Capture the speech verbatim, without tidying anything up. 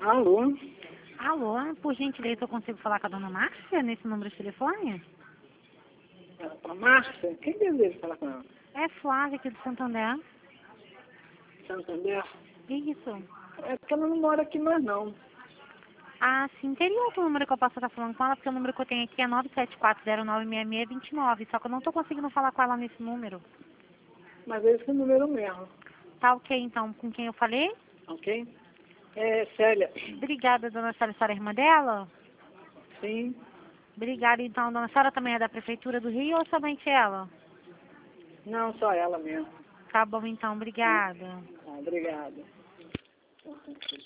Alô? Alô, por gentileza, eu consigo falar com a dona Márcia nesse número de telefone? A Márcia? Quem deseja falar com ela? É Flávia aqui do Santander. Santander? Isso. É porque ela não mora aqui mais, não. Ah, sim. Teria outro número que eu possa estar falando com ela, porque o número que eu tenho aqui é nove sete quatro zero nove seis seis dois nove, só que eu não estou conseguindo falar com ela nesse número. Mas esse é o número mesmo, Tá ok, então, com quem eu falei? ok? É, Célia. Obrigada, dona Célia, a senhora é irmã dela? Sim. Obrigada, então, dona Sara também é da Prefeitura do Rio ou somente ela? Não, só ela mesmo. Tá bom, então, obrigada. Ah, obrigado.